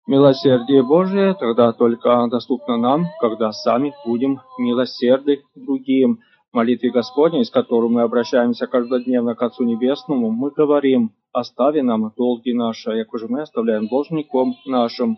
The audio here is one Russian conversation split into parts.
Милосердие Божие тогда только доступно нам, когда сами будем милосердны к другим. В молитве Господней, с которой мы обращаемся каждодневно к Отцу Небесному, мы говорим: «Остави нам долги наши, як уже мы оставляем должником нашим».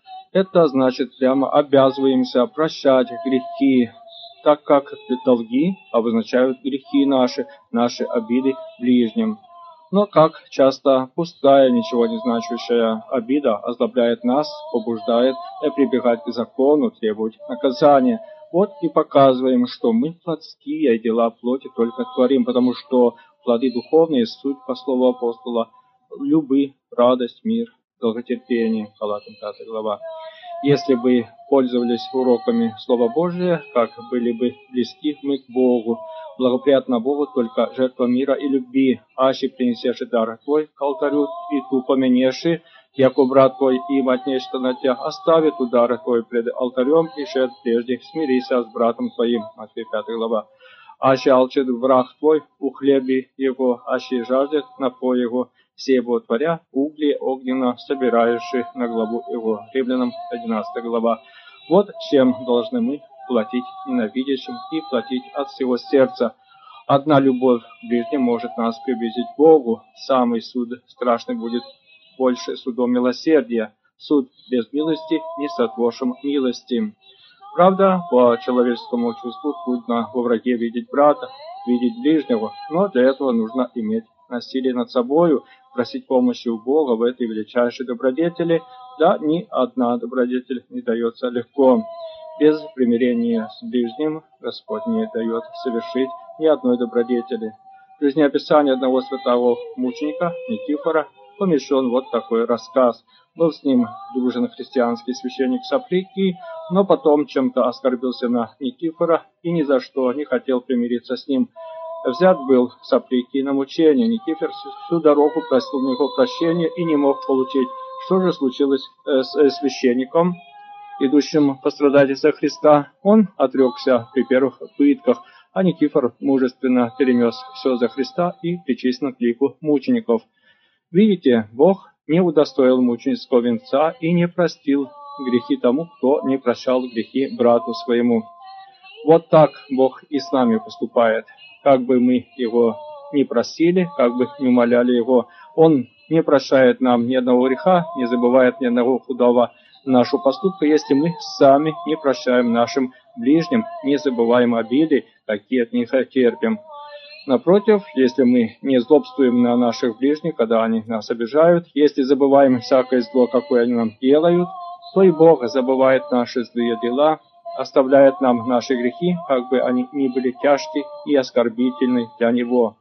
Это значит, прямо обязываемся прощать грехи, так как долги обозначают грехи наши обиды ближним. Но как часто пустая, ничего не значащая обида озлобляет нас, побуждает прибегать к закону, требовать наказания. Вот и показываем, что мы плотские дела плоти только творим, потому что плоды духовные, суть, по слову апостола, любы, радость, мир, долготерпение. Галатам 5 глава. Если бы пользовались уроками Слова Божия, как были бы близки мы к Богу, благоприятно Богу только жертва мира и любви, аще принесеши дар Твой к алтарю, и ту поменеши, яко брат Твой и мать нечто на Тебя, оставит удар Твой пред алтарем, и шед прежде смирися с братом Твоим. Матфея 5 глава. Аще алчит враг Твой, у хлеби его, аще жаждет напой его, все его творя, угли огненно собирающие на главу его. Римлянам 11 глава. Вот чем должны мы платить ненавидящим и платить от всего сердца. Одна любовь к ближним может нас приблизить к Богу. Самый суд страшный будет больше судом милосердия. Суд без милости не сотворшим милости. Правда, по человеческому чувству трудно во враге видеть брата, видеть ближнего, но для этого нужно иметь насилие над собою, просить помощи у Бога в этой величайшей добродетели. Да, ни одна добродетель не дается легко. Без примирения с ближним Господь не дает совершить ни одной добродетели. В жизнеописании одного святого мученика Никифора помещен вот такой рассказ. Был с ним дружен христианский священник Саприкий, но потом чем-то оскорбился на Никифора и ни за что не хотел примириться с ним. Взят был Саприкий на мучение. Никифор всю дорогу просил у него прощения и не мог получить. Что же случилось с священником, идущим пострадать из-за Христа? Он отрекся при первых пытках, а Никифор мужественно перенес все за Христа и причислен к лику мучеников. Видите, Бог не удостоил мученического венца и не простил грехи тому, кто не прощал грехи брату своему. Вот так Бог и с нами поступает. Как бы мы Его ни просили, как бы ни умоляли Его, Он не прощает нам ни одного греха, не забывает ни одного худого нашего поступка, если мы сами не прощаем нашим ближним, не забываем обиды, какие от них терпим. Напротив, если мы не злобствуем на наших ближних, когда они нас обижают, если забываем всякое зло, какое они нам делают, то и Бог забывает наши злые дела, оставляет нам наши грехи, как бы они ни были тяжкие и оскорбительны для Него.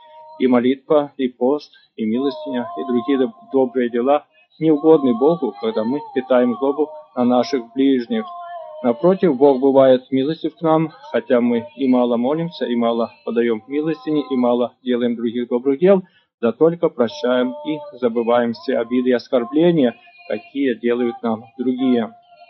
И молитва, и пост, и милостиня, и другие добрые дела не угодны Богу, когда мы питаем злобу на наших ближних. Напротив, Бог бывает милостив к нам, хотя мы и мало молимся, и мало подаем милостини, и мало делаем других добрых дел, да только прощаем и забываем все обиды и оскорбления, какие делают нам другие.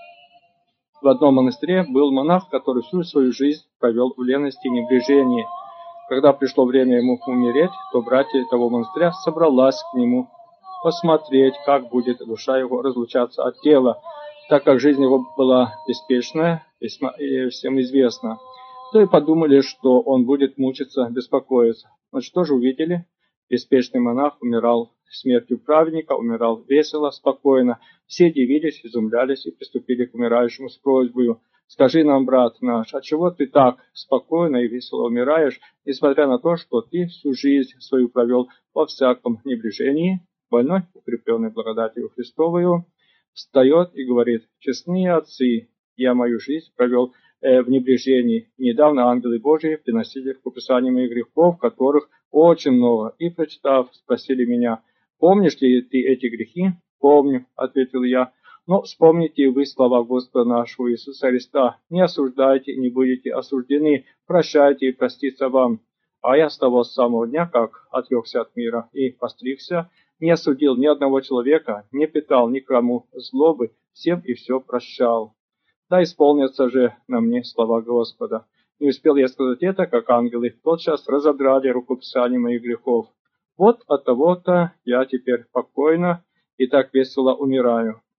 В одном монастыре был монах, который всю свою жизнь провел в лености и небрежении. Когда пришло время ему умереть, то братья того монастыря собралась к нему посмотреть, как будет душа его разлучаться от тела, так как жизнь его была беспечная, всем известно. То и подумали, что он будет мучиться, беспокоиться. Но что же увидели? Беспечный монах умирал смертью праведника, умирал весело, спокойно. Все дивились, изумлялись и приступили к умирающему с просьбой: «Скажи нам, брат наш, отчего ты так спокойно и весело умираешь, несмотря на то, что ты всю жизнь свою провел во всяком небрежении?» Больной, укрепленный благодатью Христовою, встает и говорит: «Честные отцы, я мою жизнь провел в небрежении. Недавно ангелы Божии приносили в пописание моих грехов, которых очень много, и, прочитав, спросили меня: помнишь ли ты эти грехи?» «Помню», — ответил я. «Но вспомните вы слова Господа нашего Иисуса Христа: не осуждайте, не будете осуждены, прощайте и простится вам. А я с того самого дня, как отрекся от мира и постригся, не осудил ни одного человека, не питал никому злобы, всем и все прощал. Да исполнятся же на мне слова Господа. Не успел я сказать это, как ангелы тотчас разодрали рукописание моих грехов. Вот от того-то я теперь покойно и так весело умираю.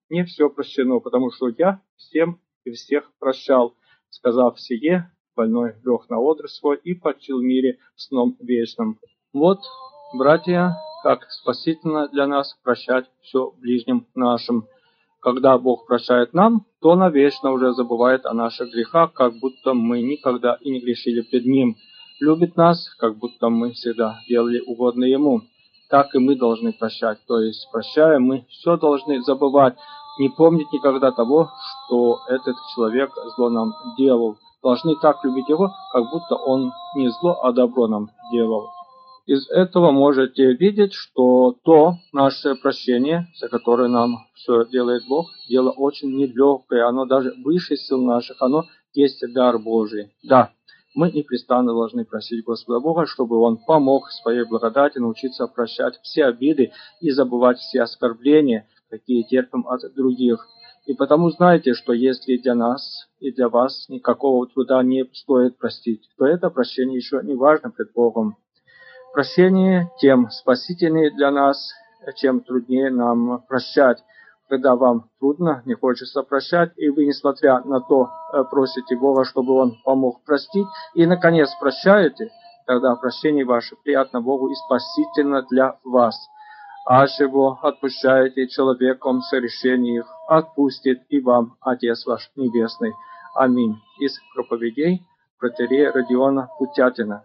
не все прощено, потому что я всем и всех прощал. Сказав сие, больной лег на одр свой и почил в мире сном вечным. Вот, братья, как спасительно для нас прощать все ближним нашим. Когда Бог прощает нам, то навечно уже забывает о наших грехах, как будто мы никогда и не грешили пред Ним. Любит нас, как будто мы всегда делали угодно Ему. Так и мы должны прощать, то есть, прощая, мы все должны забывать, не помнить никогда того, что этот человек зло нам делал. Должны так любить его, как будто он не зло, а добро нам делал. Из этого можете видеть, что то наше прощение, за которое нам все делает Бог, дело очень нелегкое, оно даже выше сил наших, оно есть дар Божий. Да, мы непрестанно должны просить Господа Бога, чтобы Он помог своей благодати научиться прощать все обиды и забывать все оскорбления, какие терпим от других. И потому знайте, что если для нас и для вас никакого труда не стоит простить, то это прощение еще не важно пред Богом. Прощение тем спасительнее для нас, чем труднее нам прощать. Когда вам трудно, не хочется прощать, и вы, несмотря на то, просите Бога, чтобы Он помог простить, и, наконец, прощаете, тогда прощение ваше приятно Богу и спасительно для вас. А чего отпущаете человеком согрешений их, отпустит и вам Отец ваш Небесный. Аминь. Из проповедей протоиерея Родиона Путятина.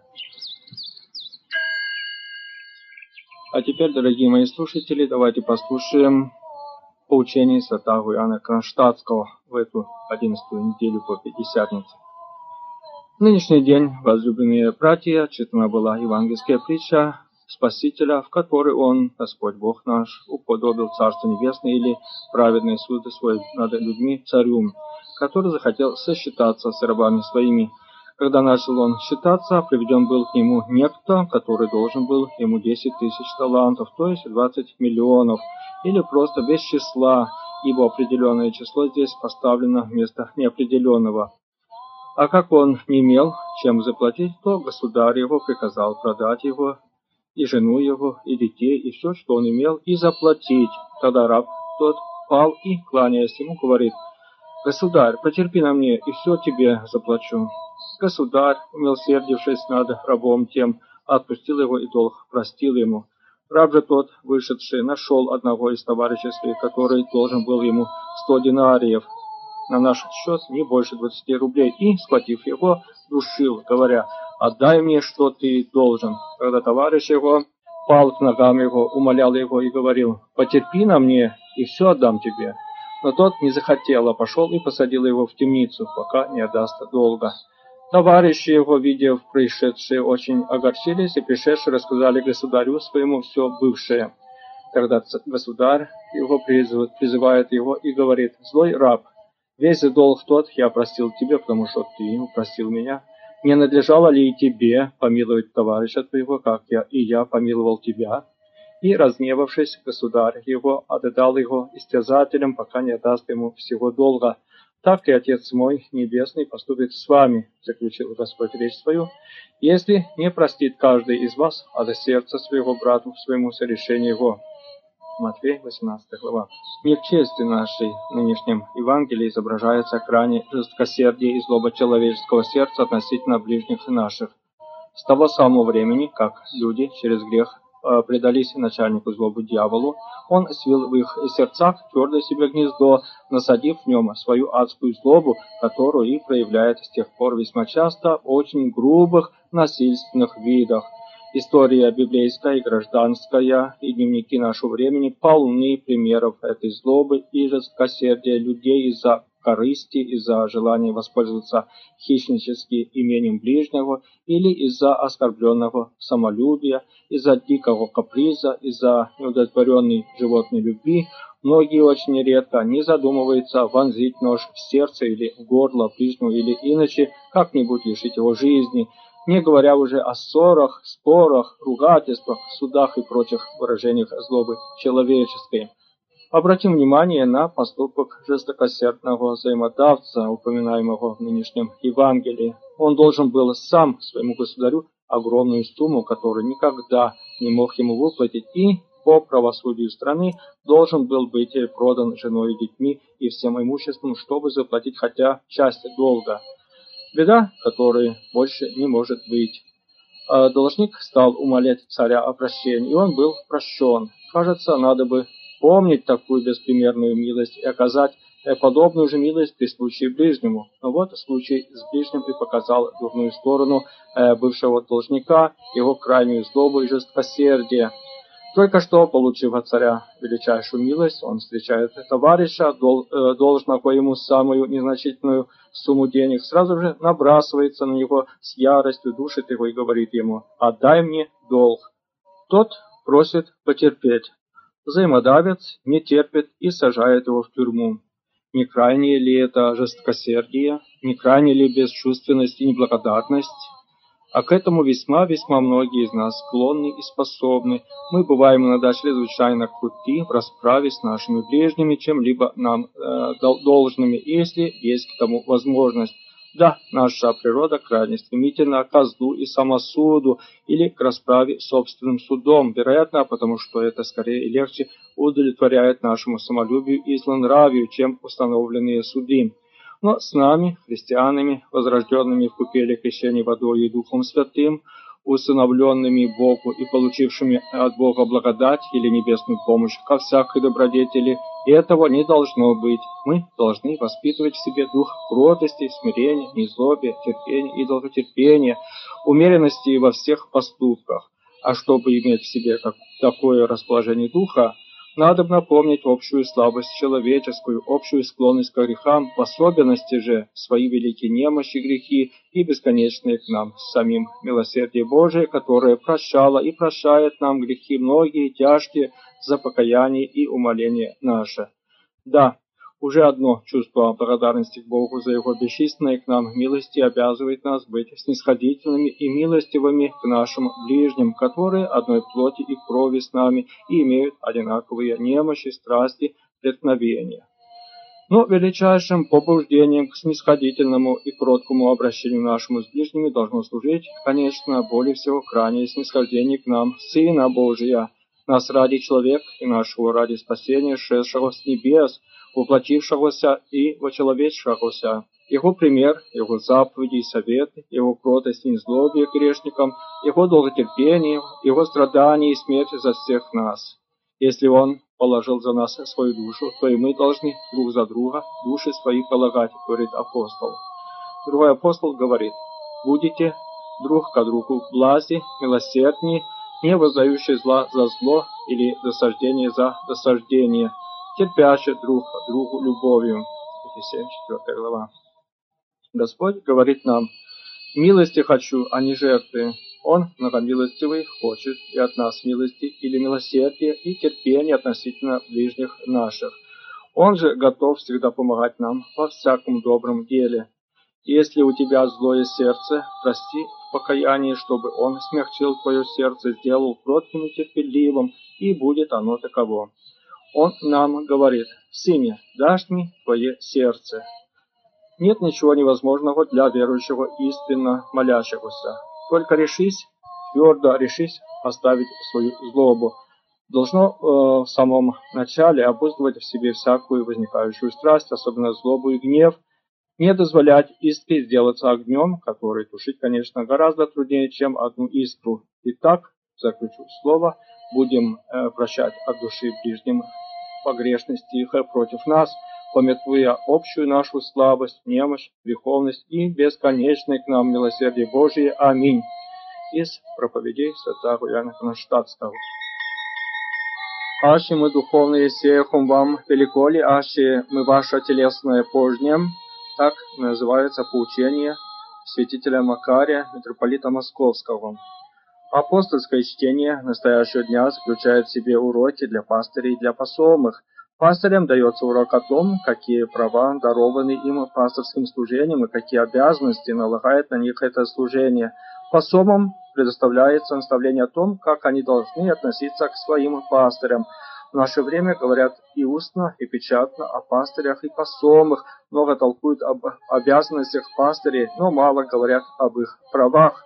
А теперь, дорогие мои слушатели, давайте послушаем поучение святого Иоанна Кронштадтского в эту 11-ю неделю по Пятидесятнице. В нынешний день, возлюбленные братья, читана была евангельская притча Спасителя, в которой Он, Господь Бог наш, уподобил Царство Небесное или праведный суд свой над людьми царю, который захотел сосчитаться с рабами своими. Когда начал он считаться, приведен был к нему некто, который должен был ему 10 тысяч талантов, то есть 20 миллионов, или просто без числа, ибо определенное число здесь поставлено вместо неопределенного. А как он не имел чем заплатить, то государь его приказал продать его, и жену его, и детей, и все, что он имел, и заплатить. Тогда раб тот пал и, кланяясь ему, говорит: «Государь, потерпи на мне, и все тебе заплачу». Государь, умилосердившись над рабом тем, отпустил его и долг простил ему. Раб же тот, вышедший, нашел одного из товарищей своих, который должен был ему 100 динариев, на наш счет не больше 20 рублей, и, схватив его, душил, говоря: «Отдай мне, что ты должен». Когда товарищ его пал к ногам его, умолял его и говорил: «Потерпи на мне, и все отдам тебе». Но тот не захотел, а пошел и посадил его в темницу, пока не отдаст долга. Товарищи его, видев происшедшее, очень огорчились, и пришедшие рассказали государю своему все бывшее. Тогда государь его призывает его и говорит: «Злой раб, весь долг тот я простил тебе, потому что ты простил меня. Не надлежало ли и тебе помиловать товарища твоего, как я помиловал тебя?» И, разгневавшись, государь его отдал его истязателям, пока не отдаст ему всего долга. «Так и Отец мой Небесный поступит с вами», — заключил Господь речь свою, «если не простит каждый из вас от сердца своего брату своему согрешению его». Матфея, 18 глава. Не в чести нашей нынешнем Евангелии изображается крайне жесткосердие и злоба человеческого сердца относительно ближних наших. С того самого времени, как люди через грех предались начальнику злобы дьяволу, он свил в их сердцах твердое себе гнездо, насадив в нем свою адскую злобу, которую и проявляет с тех пор весьма часто в очень грубых насильственных видах. История библейская и гражданская и дневники нашего времени полны примеров этой злобы и жесткосердия людей из-за корысти, из-за желания воспользоваться хищнически имением ближнего или из-за оскорбленного самолюбия, из-за дикого каприза, из-за неудовлетворенной животной любви. Многие очень редко не задумываются вонзить нож в сердце или в горло ближнего или иначе как-нибудь лишить его жизни, не говоря уже о ссорах, спорах, ругательствах, судах и прочих выражениях злобы человеческой. Обратим внимание на поступок жестокосердного взаимодавца, упоминаемого в нынешнем Евангелии. Он должен был сам своему государю огромную сумму, которую никогда не мог ему выплатить, и по правосудию страны должен был быть продан женой и детьми и всем имуществом, чтобы заплатить хотя часть долга. Беда, которой больше не может быть. Должник стал умолять царя о прощении, и он был прощен. Кажется, надо бы помнить такую беспримерную милость и оказать подобную же милость при случае ближнему. Но вот случай с ближним и показал дурную сторону бывшего должника, его крайнюю злобу и жестокосердие. Только что, получив от царя величайшую милость, он встречает товарища, должного ему самую незначительную сумму денег, сразу же набрасывается на него с яростью, душит его и говорит ему: «Отдай мне долг». Тот просит потерпеть. Взаимодавец не терпит и сажает его в тюрьму. Не крайнее ли это жестокосердие, не крайне ли бесчувственность и неблагодарность? А к этому весьма многие из нас склонны и способны. Мы бываем иногда чрезвычайно круты в расправе с нашими ближними, чем-либо нам должными, если есть к тому возможность. Да, наша природа крайне стремительна к злу и самосуду или к расправе собственным судом, вероятно, потому что это скорее и легче удовлетворяет нашему самолюбию и злонравию, чем установленные суды. Но с нами, христианами, возрожденными в купели крещения водой и Духом Святым, усыновленными Богу и получившими от Бога благодать или небесную помощь ко всякой добродетели, этого не должно быть. Мы должны воспитывать в себе дух кротости, смирения, незлобия, терпения и долготерпения, умеренности во всех поступках. А чтобы иметь в себе такое расположение духа, надо напомнить общую слабость человеческую, общую склонность к грехам, в особенности же свои великие немощи, грехи и бесконечные к нам самим милосердие Божие, которое прощало и прощает нам грехи многие, тяжкие, за покаяние и умоление наше. Да, уже одно чувство благодарности к Богу за Его бесчисленные к нам милости обязывает нас быть снисходительными и милостивыми к нашим ближним, которые одной плоти и крови с нами и имеют одинаковые немощи, страсти, преткновения. Но величайшим побуждением к снисходительному и кроткому обращению нашему с ближними должно служить, конечно, более всего крайнее снисхождение к нам, Сына Божия, нас ради человека и нашего ради спасения, шедшего с небес, воплотившегося и вочеловечившегося. Его пример, его заповеди и советы, его кротость и незлобие к грешникам, его долготерпение, его страдания и смерть за всех нас. Если он положил за нас свою душу, то и мы должны друг за друга души свои полагать, говорит апостол. Другой апостол говорит: будете друг к другу блази, милосерднее, не воздающие зла за зло или досаждение за досаждение, терпящие друг другу любовью. Ефесянам 4 глава. Господь говорит нам: милости хочу, а не жертвы. Он, многомилостивый, хочет и от нас милости или милосердия и терпения относительно ближних наших. Он же готов всегда помогать нам во всяком добром деле. Если у тебя злое сердце, прости в покаянии, чтобы он смягчил твое сердце, сделал кротким и терпеливым, и будет оно таково. Он нам говорит: «Сыне, дашь мне твое сердце». Нет ничего невозможного для верующего, истинно молящегося. Только решись, твердо решись оставить свою злобу. Должно в самом начале обуздывать в себе всякую возникающую страсть, особенно злобу и гнев, не дозволять искре сделаться огнем, который тушить, конечно, гораздо труднее, чем одну искру. Итак, заключу слово, будем прощать от души ближним погрешности их против нас, памятуя общую нашу слабость, немощь, греховность и бесконечное к нам милосердие Божие. Аминь. Из проповедей святого Иоанна Кронштадтского. Аще мы духовные сеяхом вам великоли, аще мы ваше телесное пожнем, так называется поучение святителя Макария, митрополита Московского. Апостольское чтение настоящего дня заключает в себе уроки для пастырей и для посомых. Пастырям дается урок о том, какие права дарованы им пасторским служением и какие обязанности налагает на них это служение. Посомам предоставляется наставление о том, как они должны относиться к своим пастырям. В наше время говорят и устно, и печатно о пастырях и посомах, много толкуют об обязанностях пастырей, но мало говорят об их правах.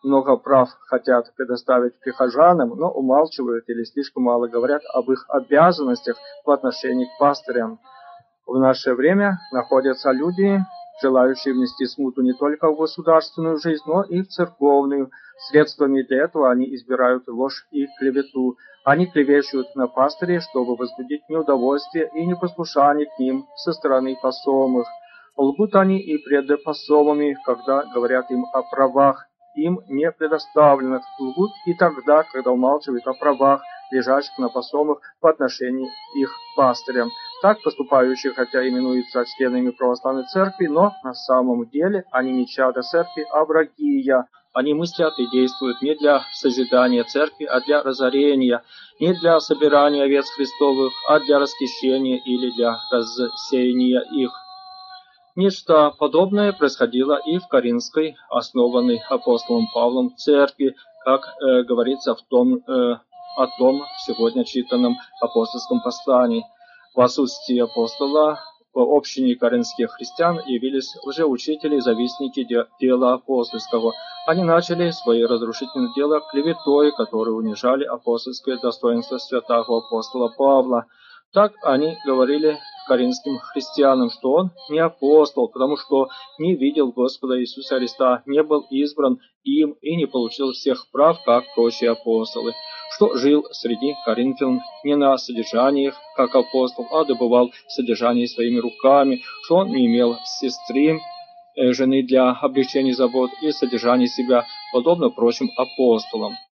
много прав хотят предоставить прихожанам, но умалчивают или слишком мало говорят об их обязанностях в отношении к пастырям. В наше время находятся люди, желающие внести смуту не только в государственную жизнь, но и в церковную. Средствами для этого они избирают ложь и клевету. Они клевещут на пастырей, чтобы возбудить неудовольствие и непослушание к ним со стороны посомых. Лгут они и пред посомами, когда говорят им о правах, им не предоставленных. Лгут и тогда, когда умалчивают о правах, лежащих на посомах по отношению их пастырям. Так поступающие, хотя именуются членами православной церкви, но на самом деле они не чада церкви, а враги ее. Они мыслят и действуют не для созидания церкви, а для разорения, не для собирания овец Христовых, а для расхищения или для рассеяния их. Нечто подобное происходило и в Коринфской, основанной апостолом Павлом церкви, как говорится о том сегодня читанном апостольском послании. В отсутствии апостола в общине коринфских христиан явились лжеучители и завистники дела апостольского. Они начали свои разрушительные дела клеветой, которые унижали апостольское достоинство святого апостола Павла. Так они говорили коринфским христианам, что он не апостол, потому что не видел Господа Иисуса Христа, не был избран им и не получил всех прав, как прочие апостолы, что жил среди коринфян не на содержаниях, как апостол, а добывал содержание своими руками, что он не имел сестры, жены для облегчения забот и содержания себя, подобно прочим апостолам.